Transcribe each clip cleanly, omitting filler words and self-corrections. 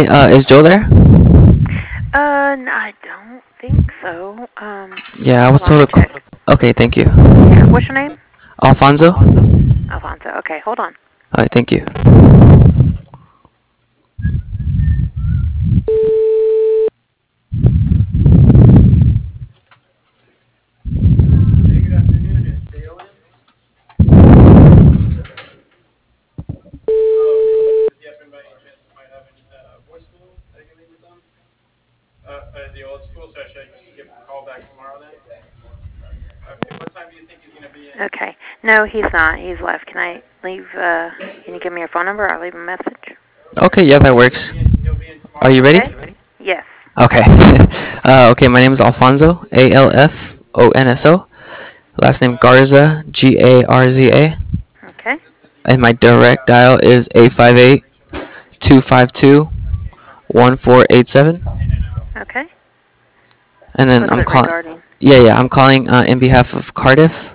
Hi, is Joe there? I don't think so. Yeah, I Hold was on, let told me to call. check. Okay, thank you. Yeah, what's your name? Alfonso? Alfonso. Okay, hold on. Alright, thank you. Okay. No, he's not. He's left. Can you give me your phone number? I'll leave a message. Okay, yeah, that works. Are you ready? Okay? Yes. Okay. Okay, my name is Alfonso, Alfonso. Last name Garza, Garza. Okay. And my direct dial is 858-252-1487. Okay. And then What's I'm it calling. regarding? Yeah, I'm calling in behalf of Cardiff,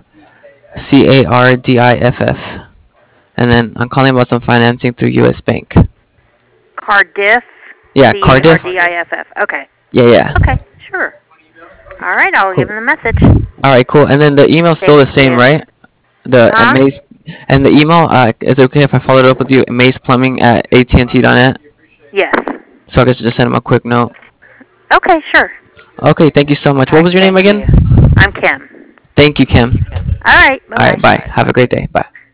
Cardiff. And then I'm calling about some financing through U.S. Bank. Cardiff. Yeah, Cardiff. Cardiff. Okay. Yeah. Okay. Sure. All right. I'll Cool. give him the message. All right, cool. And then the email's still the Thank same, you. right? The at Huh? Maze, and the email is it okay if I followed up with you? Maze Plumbing at AT&T.net. Yes. So I could just send him a quick note. Okay. Sure. Okay, thank you so much. All What right. was your name Thank again? you. I'm Kim. Thank you, Kim. All right. Bye All right, bye. bye. Have a great day. Bye.